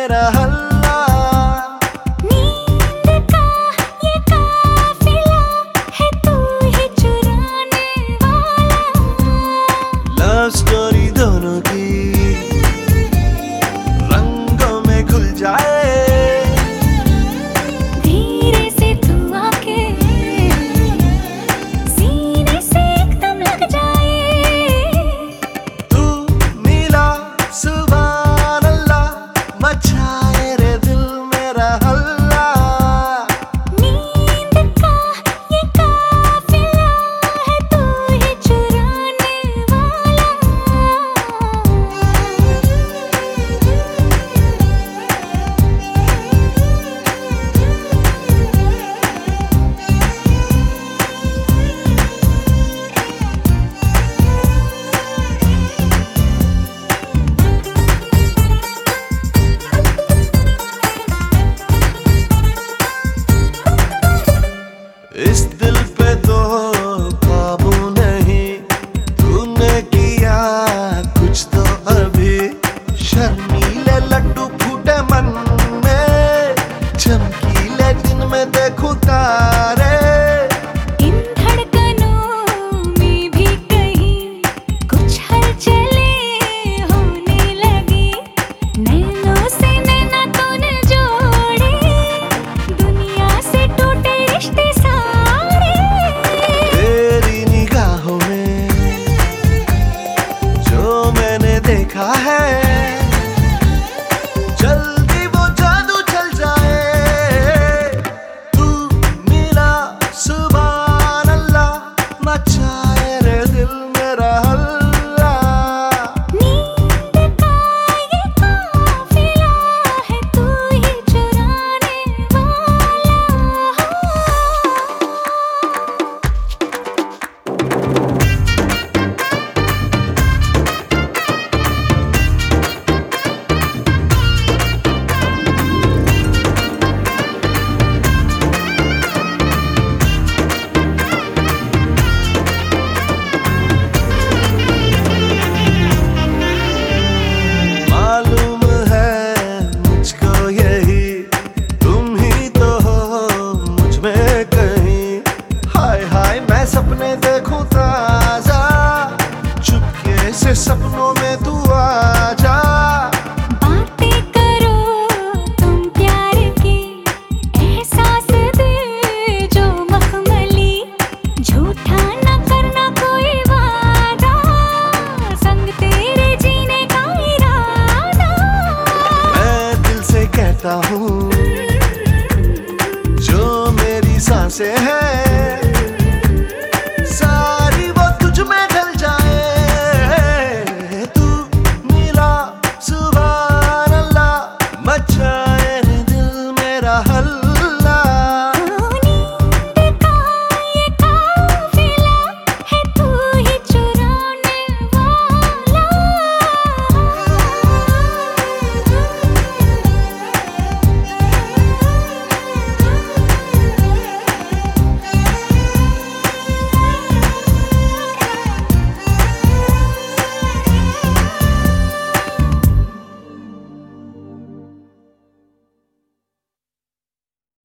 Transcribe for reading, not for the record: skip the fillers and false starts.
मेरा हल्ला। नींद का ये काफिला है तू ही चुराने वाला। लव स्टोरी दोनों की रंगों में घुल जाए। धीरे से तू आके सीने से एकदम लग जाए। तू मिला सुभान अल्लाह, मचाए रे दिल मेरा हल्ला। नींद का ये काफिला है तू ही चुराने वाला। इस दिल पे तो काबू नहीं, तूने किया कुछ तो अभी। शर्मीले लड्डू फूटे मन में, चमकीले दिन में देखूं तारे। इन धड़कनों में भी कहीं कुछ हलचलें होने लगी। नैनों से नैना तूने जोड़े, दुनिया से टूटे रिश्ते सारे। तेरी निगाहों में जो मैंने देखा है, जल्दी वो जादू चल जाए। तू मिला सुभान अल्लाह, मचाए रे दिल मेरा हल्ला। नींद का ये काफिला है तू ही चुराने वाला। मालूम है मुझको यही, तुम ही तो हो मुझ में कहीं। हाय हाय मैं सपने देखूं ताजा, चुपके से सपनों में तू आजा। बातें करो तुम प्यार की, एहसास दे जो मखमली। झूठा न करना कोई वादा, संग तेरे जीने का इरादा। मैं दिल से कहता हूँ जो मेरी सांसें हैं, सारी वो तुझ में ढल जाए। तू मिला सुभान अल्लाह, मचा